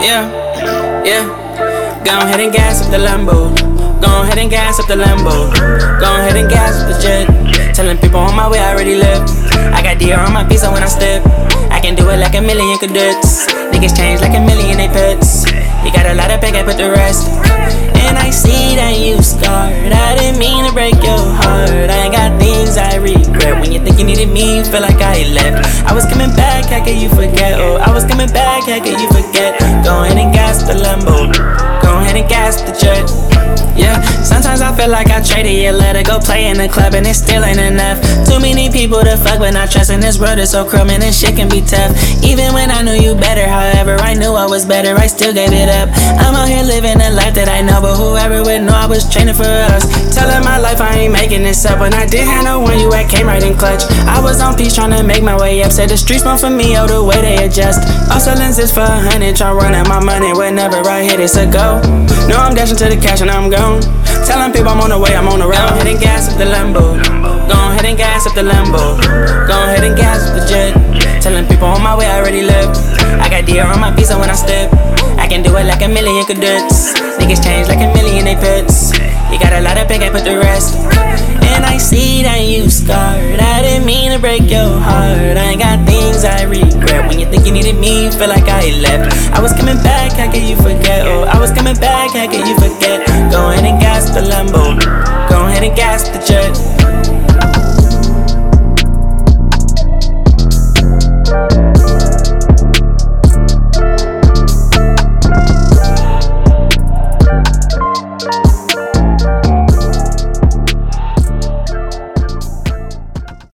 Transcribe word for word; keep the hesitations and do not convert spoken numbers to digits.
Yeah, yeah. Go ahead and gas up the Lambo. Go ahead and gas up the Lambo. Go ahead and gas up the jet. Telling people on my way I already left. I got deer on my pizza when I step. I can do it like a million cadets. Niggas change like a million they pets. You got a lot of bank, I put the rest. And I see that you scarred. I didn't mean to break your heart. I ain't got things I regret. When you think you needed me, feel like I left. I was coming back, how can you forget? Oh, I was coming back, how can you forget? Go ahead and gas the Lambo. Go ahead and gas the jet. Yeah, sometimes I feel like I traded you, let her go play in the club and it still ain't enough. Too many people to fuck but not trust in this world is so cruel and this shit can be tough. Even when I knew you better, however I knew I was better, I still gave it up. I'm out here living a life that I know, but whoever would know I was training for us. Telling my life I ain't making this up. When I didn't have no one, you at came right in clutch. I was on peace trying to make my way up. Said the streets want for me, oh the way they adjust. Also lenses for a hundred, try running my money whenever I hit it's a go. No, I'm dashing to the cash and I'm gone. Telling people I'm on the way, I'm on the road. Go ahead and gas up the Lambo. Go ahead and gas up the Lambo. Go ahead and gas up the jet. Telling people on my way I already left. I got deer on my pizza when I step. I can do it like a million cadets. Niggas change like a million they pets. You got a lot of bank, I put the rest. And I see that you scarred. I didn't mean to break your heart. I ain't got things I regret. When you think you needed me, feel like I left. I was coming back, how can you forget? Oh, I was coming back, how can you forget? Go ahead and gas the Lambo. Go ahead and gas the jet.